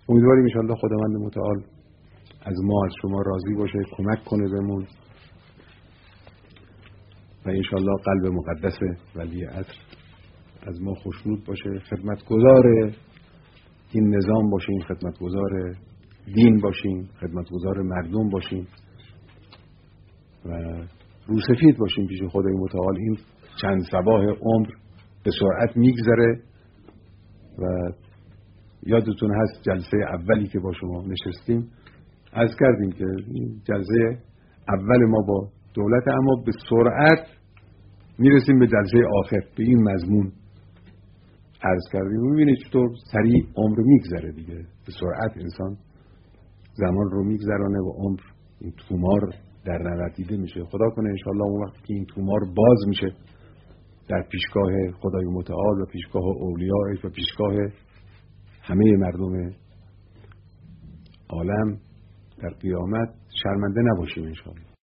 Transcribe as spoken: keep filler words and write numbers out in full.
امیدواریم انشالله خداوند متعال از ما از شما راضی باشه، کمک کنه بهمون و انشالله قلب مقدس ولی عصر از ما خوشنود باشه، خدمتگزار این نظام باشیم، خدمتگزار دین باشیم، خدمتگزار مردم باشیم و روسفید باشیم پیش خدای متعال. این چند صباح عمر به سرعت میگذره و یادتون هست جلسه اولی که با شما نشستیم عرض کردیم که این جلسه اول ما با دولت، اما به سرعت میرسیم به جلسه آخر به این مضمون عرض کردیم. میبینید چطور سریع عمر میگذره دیگه، به سرعت انسان زمان رو میگذرانه و عمر این تومار در نوردیده میشه. خدا کنه انشالله اون وقت که این تومار باز میشه در پیشگاه خدای متعال و پیشگاه اولیاء و پیشگاه همه مردم عالم در قیامت شرمنده نباشیم انشالله.